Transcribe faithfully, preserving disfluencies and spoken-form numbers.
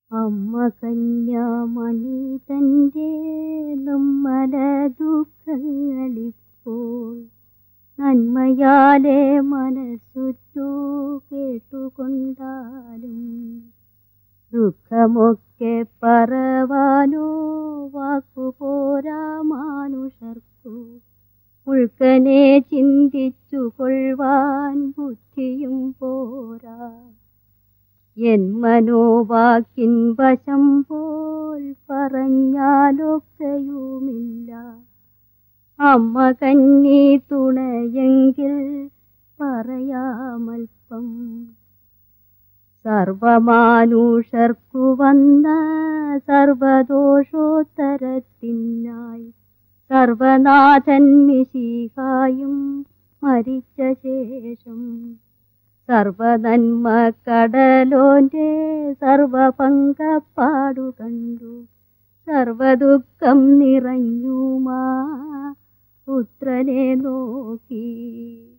അമ്മ കന്യാമണി തൻ്റെ നമ്മല ദുഃഖങ്ങളിപ്പോൾ നന്മയാലെ മനസ്സുറ്റു കേട്ടുകൊണ്ടാലും ദുഃഖമൊക്കെ പറവാനോ വാക്കുപോരാ മാനുഷർക്കു ഉൾക്കനെ ചിന്തിച്ചു കൊള്ളുവാൻ ബുദ്ധിയും പോരാ. എൻ മനോവാക്കിൻ വശം പോൽ പറഞ്ഞാലൊക്കെയുമില്ല. അമ്മ കന്നി തുണയെങ്കിൽ പറയാമൽപ്പം. സർവമാനുഷർക്കു വന്ന സർവദോഷോത്തരത്തിനായി സർവനാഥൻ മിശിഹായും മരിച്ച ശേഷം സർവനന്മ കടലോന്റെ സർവപങ്കപ്പാടു കണ്ടു സർവദുഃഖം നിറഞ്ഞുമാ പുത്രനെ നോക്കി.